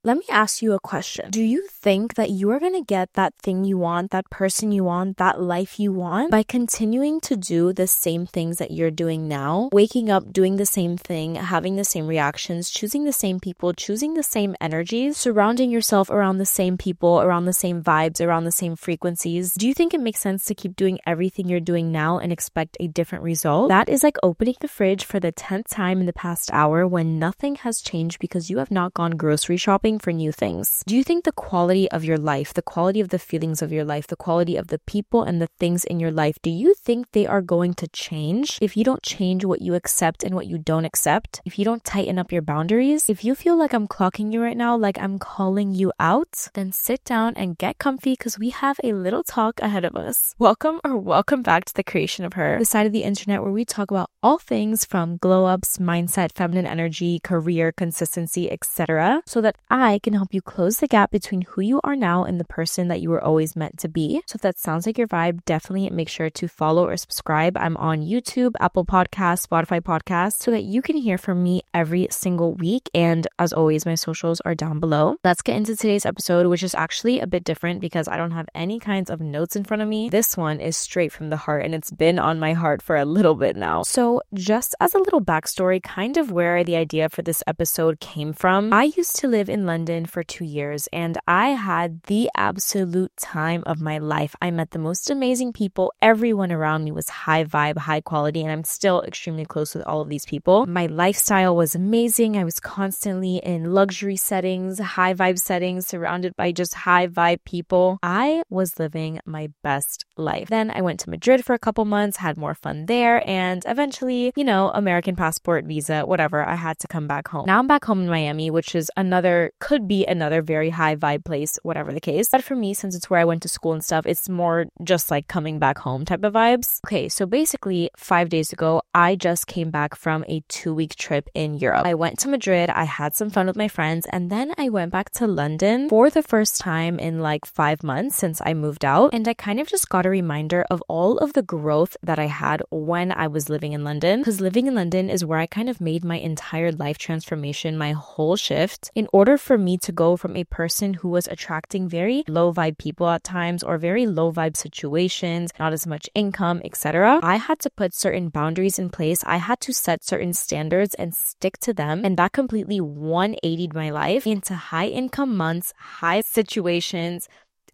Let me ask you a question. Do you think that you are going to get that thing you want, that person you want, that life you want by continuing to do the same things that you're doing now? Waking up, doing the same thing, having the same reactions, choosing the same people, choosing the same energies, surrounding yourself around the same people, around the same vibes, around the same frequencies. Do you think it makes sense to keep doing everything you're doing now and expect a different result? That is like opening the fridge for the 10th time in the past hour when nothing has changed because you have not gone grocery shopping for new things. Do you think the quality of your life, the quality of the feelings of your life, the quality of the people and the things in your life, do you think they are going to change if you don't change what you accept and what you don't accept? If you don't tighten up your boundaries? If you feel like I'm clocking you right now, like I'm calling you out, then sit down and get comfy because we have a little talk ahead of us. Welcome back to The Creation of Her, the side of the internet where we talk about all things from glow ups, mindset, feminine energy, career, consistency, etc. so that I can help you close the gap between who you are now and the person that you were always meant to be. So if that sounds like your vibe, definitely make sure to follow or subscribe. I'm on YouTube, Apple Podcasts, Spotify Podcasts, so that you can hear from me every single week. And as always, my socials are down below. Let's get into today's episode, which is actually a bit different because I don't have any kinds of notes in front of me. This one is straight from the heart and it's been on my heart for a little bit now. So just as a little backstory, kind of where the idea for this episode came from, I used to live in London for 2 years and I had the absolute time of my life. I met the most amazing people. Everyone around me was high vibe, high quality, and I'm still extremely close with all of these people. My lifestyle was amazing. I was constantly in luxury settings, high vibe settings, surrounded by just high vibe people. I was living my best life. Then I went to Madrid for a couple months, had more fun there, and eventually, American passport, visa, whatever, I had to come back home. Now I'm back home in Miami, which is could be another very high vibe place, whatever the case. But for me, since it's where I went to school and stuff, it's more just like coming back home type of vibes. Okay, so basically 5 days ago, I just came back from a 2-week trip in Europe. I went to Madrid, I had some fun with my friends, and then I went back to London for the first time in like 5 months since I moved out. And I kind of just got a reminder of all of the growth that I had when I was living in London. Because living in London is where I kind of made my entire life transformation, my whole shift. In order for me to go from a person who was attracting very low vibe people at times or very low vibe situations, not as much income, etc., I had to put certain boundaries in place. I had to set certain standards and stick to them. And that completely 180'd my life into high income months, high situations,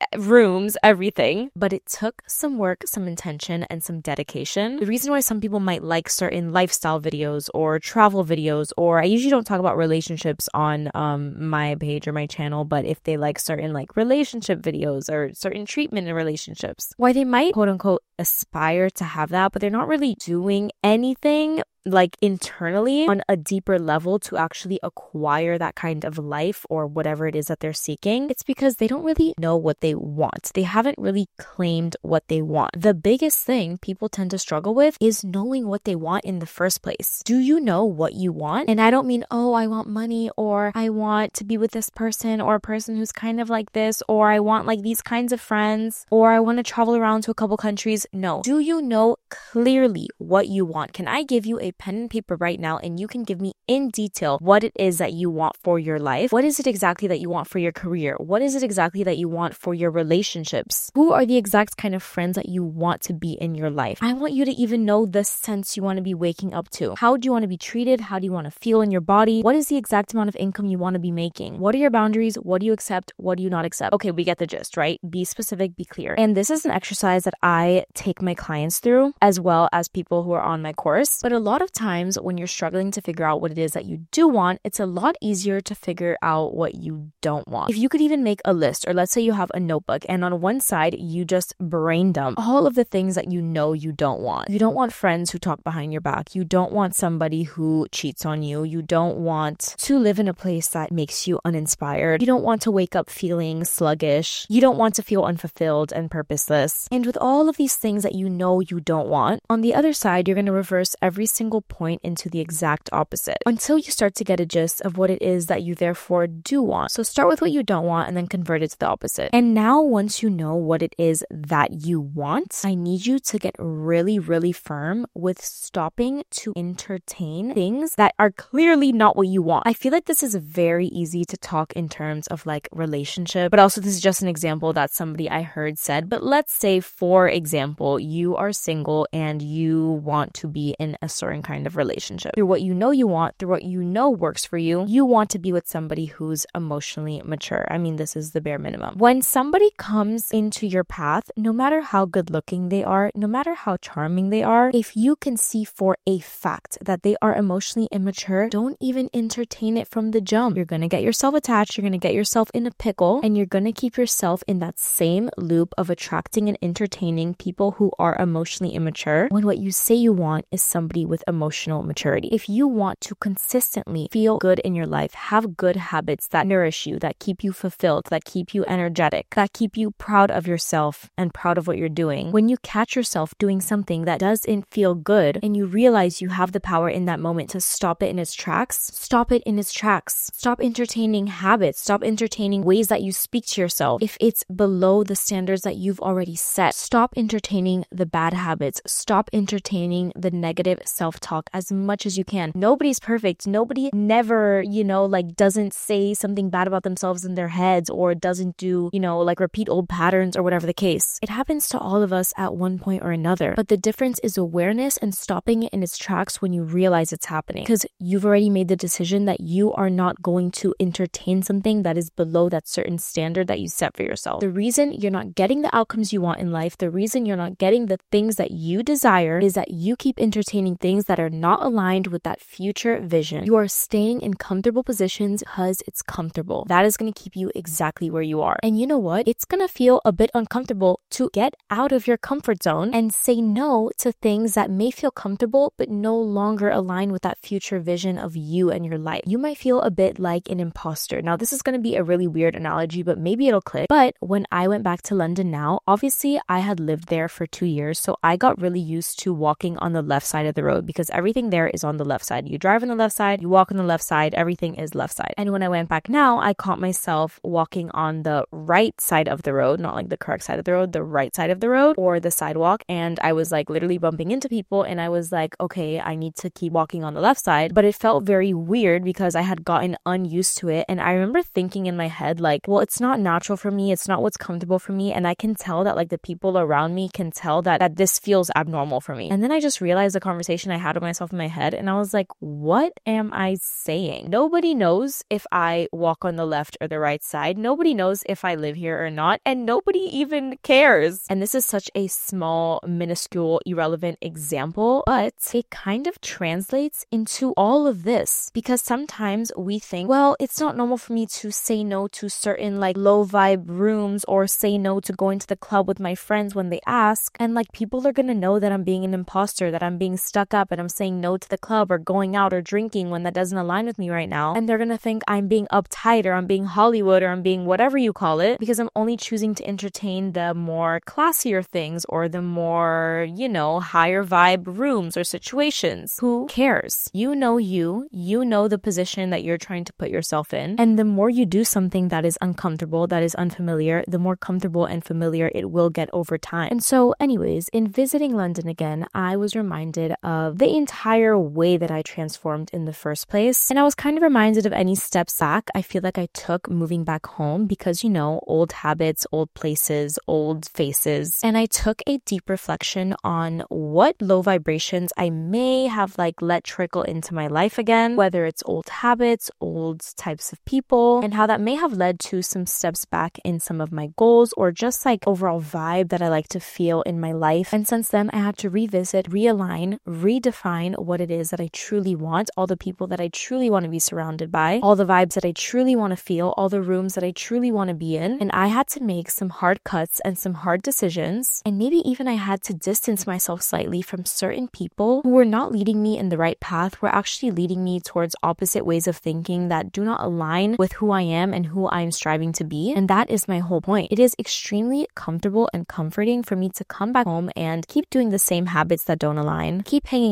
rooms, everything. But it took some work, some intention, and some dedication. The reason why some people might like certain lifestyle videos or travel videos, or I usually don't talk about relationships on my page or my channel, but if they like certain like relationship videos or certain treatment in relationships, why they might quote unquote aspire to have that, but they're not really doing anything like internally on a deeper level to actually acquire that kind of life or whatever it is that they're seeking. It's because they don't really know what they want. They haven't really claimed what they want. The biggest thing people tend to struggle with is knowing what they want in the first place. Do you know what you want? And I don't mean, oh, I want money, or I want to be with this person or a person who's kind of like this, or I want like these kinds of friends, or I want to travel around to a couple countries. No. Do you know clearly what you want? Can I give you a pen and paper right now and you can give me in detail what it is that you want for your life? What is it exactly that you want for your career? What is it exactly that you want for your relationships? Who are the exact kind of friends that you want to be in your life? I want you to even know the sense you want to be waking up to. How do you want to be treated? How do you want to feel in your body? What is the exact amount of income you want to be making? What are your boundaries? What do you accept? What do you not accept? Okay, we get the gist, right? Be specific, be clear. And this is an exercise that I take my clients through as well as people who are on my course. But a lot of times when you're struggling to figure out what it is that you do want, it's a lot easier to figure out what you don't want. If you could even make a list, or let's say you have a notebook and on one side you just brain dump all of the things that you know you don't want. You don't want friends who talk behind your back. You don't want somebody who cheats on you. You don't want to live in a place that makes you uninspired. You don't want to wake up feeling sluggish. You don't want to feel unfulfilled and purposeless. And with all of these things that you know you don't want, on the other side, you're going to reverse every single single point into the exact opposite until you start to get a gist of what it is that you therefore do want. So start with what you don't want and then convert it to the opposite. And now once you know what it is that you want, I need you to get really, really firm with stopping to entertain things that are clearly not what you want. I feel like this is very easy to talk in terms of like relationship, but also this is just an example that somebody I heard said. But let's say, for example, you are single and you want to be in a certain kind of relationship. Through what you know you want, through what you know works for you, you want to be with somebody who's emotionally mature. I mean, this is the bare minimum. When somebody comes into your path, no matter how good looking they are, no matter how charming they are, if you can see for a fact that they are emotionally immature, don't even entertain it from the jump. You're going to get yourself attached, you're going to get yourself in a pickle, and you're going to keep yourself in that same loop of attracting and entertaining people who are emotionally immature when what you say you want is somebody with emotional maturity. If you want to consistently feel good in your life, have good habits that nourish you, that keep you fulfilled, that keep you energetic, that keep you proud of yourself and proud of what you're doing, when you catch yourself doing something that doesn't feel good and you realize you have the power in that moment to stop it in its tracks, stop it in its tracks. Stop entertaining habits. Stop entertaining ways that you speak to yourself if it's below the standards that you've already set. Stop entertaining the bad habits. Stop entertaining the negative self-talk as much as you can. Nobody's perfect. Nobody never, doesn't say something bad about themselves in their heads or doesn't do, repeat old patterns or whatever the case. It happens to all of us at one point or another. But the difference is awareness and stopping it in its tracks when you realize it's happening. Because you've already made the decision that you are not going to entertain something that is below that certain standard that you set for yourself. The reason you're not getting the outcomes you want in life, the reason you're not getting the things that you desire is that you keep entertaining things that are not aligned with that future vision. You are staying in comfortable positions because it's comfortable. That is going to keep you exactly where you are. And you know what? It's going to feel a bit uncomfortable to get out of your comfort zone and say no to things that may feel comfortable but no longer align with that future vision of you and your life. You might feel a bit like an imposter. Now, this is going to be a really weird analogy, but maybe it'll click. But when I went back to London now, obviously I had lived there for 2 years, so I got really used to walking on the left side of the road because everything there is on the left side. You drive on the left side, you walk on the left side, everything is left side. And when I went back now, I caught myself walking on the right side of the road, not like the correct side of the road, the right side of the road or the sidewalk. And I was like literally bumping into people and I was like, okay, I need to keep walking on the left side. But it felt very weird because I had gotten unused to it. And I remember thinking in my head, like, well, it's not natural for me. It's not what's comfortable for me. And I can tell that like the people around me can tell that this feels abnormal for me. And then I just realized the conversation I had with myself in my head. And I was like, what am I saying? Nobody knows if I walk on the left or the right side. Nobody knows if I live here or not. And nobody even cares. And this is such a small, minuscule, irrelevant example, but it kind of translates into all of this because sometimes we think, well, it's not normal for me to say no to certain like low vibe rooms or say no to going to the club with my friends when they ask. And like people are going to know that I'm being an imposter, that I'm being stuck up and I'm saying no to the club or going out or drinking when that doesn't align with me right now. And they're going to think I'm being uptight or I'm being Hollywood or I'm being whatever you call it because I'm only choosing to entertain the more classier things or the more, higher vibe rooms or situations. Who cares? You know the position that you're trying to put yourself in. And the more you do something that is uncomfortable, that is unfamiliar, the more comfortable and familiar it will get over time. And so anyways, in visiting London again, I was reminded of the entire way that I transformed in the first place. And I was kind of reminded of any steps back I feel like I took moving back home because, old habits, old places, old faces. And I took a deep reflection on what low vibrations I may have let trickle into my life again, whether it's old habits, old types of people, and how that may have led to some steps back in some of my goals or just overall vibe that I like to feel in my life. And since then, I had to revisit, realign, redefine what it is that I truly want, all the people that I truly want to be surrounded by, all the vibes that I truly want to feel, all the rooms that I truly want to be in. And I had to make some hard cuts and some hard decisions. And maybe even I had to distance myself slightly from certain people who were not leading me in the right path, were actually leading me towards opposite ways of thinking that do not align with who I am and who I'm striving to be. And that is my whole point. It is extremely comfortable and comforting for me to come back home and keep doing the same habits that don't align, keep hanging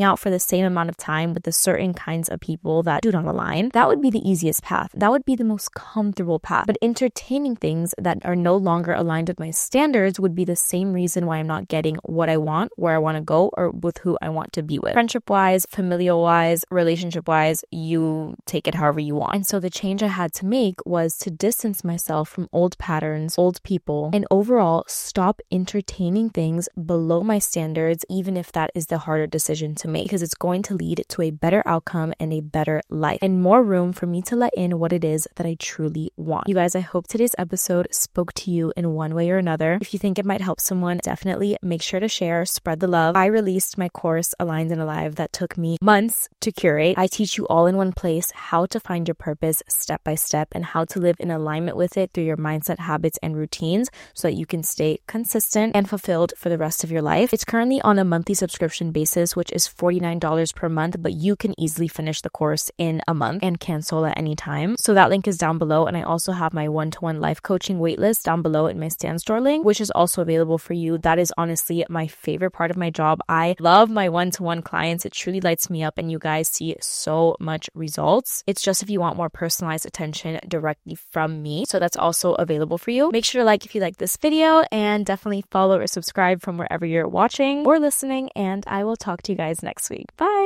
out for the same amount of time with the certain kinds of people that do not align, that would be the easiest path. That would be the most comfortable path. But entertaining things that are no longer aligned with my standards would be the same reason why I'm not getting what I want, where I want to go, or with who I want to be with. Friendship-wise, familial-wise, relationship-wise, you take it however you want. And so the change I had to make was to distance myself from old patterns, old people, and overall stop entertaining things below my standards, even if that is the harder decision to make, because it's going to lead to a better outcome and a better life and more room for me to let in what it is that I truly want. You guys, I hope today's episode spoke to you in one way or another. If you think it might help someone, definitely make sure to share, spread the love. I released my course, Aligned and Alive, that took me months to curate. I teach you all in one place how to find your purpose step by step and how to live in alignment with it through your mindset, habits, and routines so that you can stay consistent and fulfilled for the rest of your life. It's currently on a monthly subscription basis, which is $49 per month, but you can easily finish the course in a month and cancel at any time. So that link is down below. And I also have my one-to-one life coaching waitlist down below in my Stan Store link, which is also available for you. That is honestly my favorite part of my job. I love my one-to-one clients. It truly lights me up and you guys see so much results. It's just if you want more personalized attention directly from me. So that's also available for you. Make sure to like if you like this video and definitely follow or subscribe from wherever you're watching or listening. And I will talk to you guys next week. Bye.